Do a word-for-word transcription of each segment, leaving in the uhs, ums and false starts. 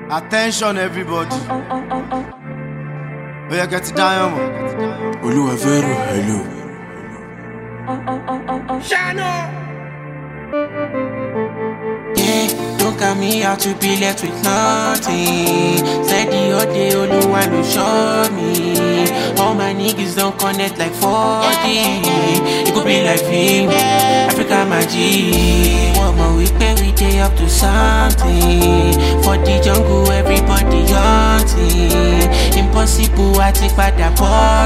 Attention everybody. We are getting down. Oluwa Vero, hello. Shano. Yeah, don't come me out to be left with nothing. Said the other day, Oluwa will show me. All my niggas don't connect like forty. It could be like him, Africa magic. One more week, every day up to something. For the jungle, everybody hunting. Impossible, I take back that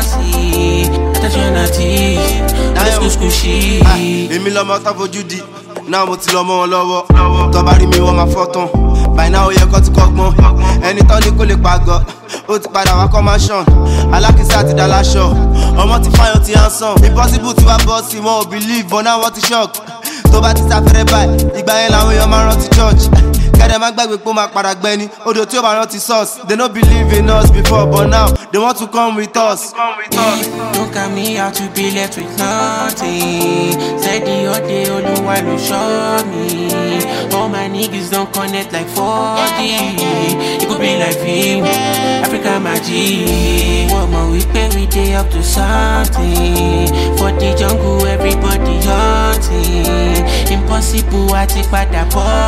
pussy. Attention artist, let's go squishy. Emi lomo ta fojú di. Now mo ti lọ mọ́ wọn lọ́wọ́. Tó bá rí mi wọ́n máa fọ́ tán. By now ó yẹ kó ti kọ́gbọ́n. Ẹni tán ní kó lè pàgọ́. Ó ti padà wá commercial. Alákìsà ti dá láṣọ. Ọmọ ti fáyọ̀ ti handsome. Impossible ti wá bọ́ sí wọn ò believe but now wọ́n ti shock. Tó bá ti sáfẹ́rẹ́ báyìí, ìgbà yẹn làwọn èèyàn máa rántí church. Kẹ́dẹ̀ má gbàgbé pé ó máa padà gbẹ́ni. Odò tí ó bá rántí source. They no believe in us before but now they want to come with us. Don't come me out to be left with nothing. Said the other day, Oluwa will show me. All my niggas don't connect like forty. It could be like him, Africa magic. One more week, every day up to something. For the jungle, everybody hunting. Impossible, I take back that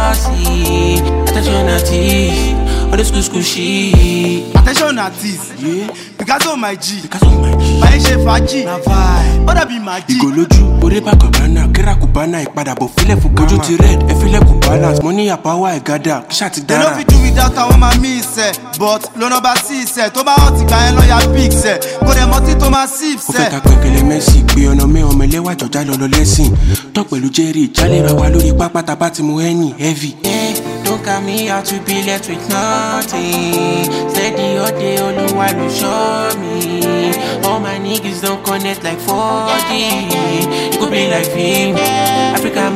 pussy. Attention artist, all the school school shit. Attention artist, Yeah, Picasso my G. because of my G. Báyé ṣe fàájì. Na vibe. Bọ́dà bí màá jí. Ìgòlójú, orí bá kàbánà, kíra kùbánà, ìpadàbọ̀ fílẹ̀ fún ojú ti red, ẹ̀fílẹ̀ kù balance, mo ní àpáwá ẹ̀gádà, kíṣà ti They no dára. fit do without àwọn máa mí ìsẹ̀. But lọ́nà bá sí ìsẹ̀. Tó bá hàn ti gbà yẹn lọ́ọ̀yà pick sẹ̀. Kò dẹ̀ mọtí tó máa sí Ó fẹ́ ìsẹ̀. ká pẹ̀kẹ̀lẹ̀ Messi, pé ọ̀nà mi ọmọ ẹlẹ́wà jọjá lọ́lọ́ lẹ́sìn. Tọ́ pẹ̀lú Jerry, jálè ra wa lórí pápá tá bá ti mu ẹ̀yìn, heavy. Yeah, don't come me out to be left with nothing. Said the other day, Oluwa will show me. All my niggas don't connect like forty. It could be like him, Africa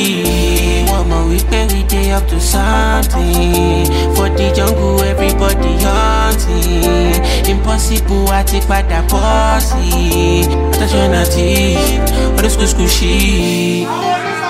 magic. One more week, every day up to something. For the jungle, everybody hunting. Impossible, I take back that pussy. Attention artist, all the school school shit.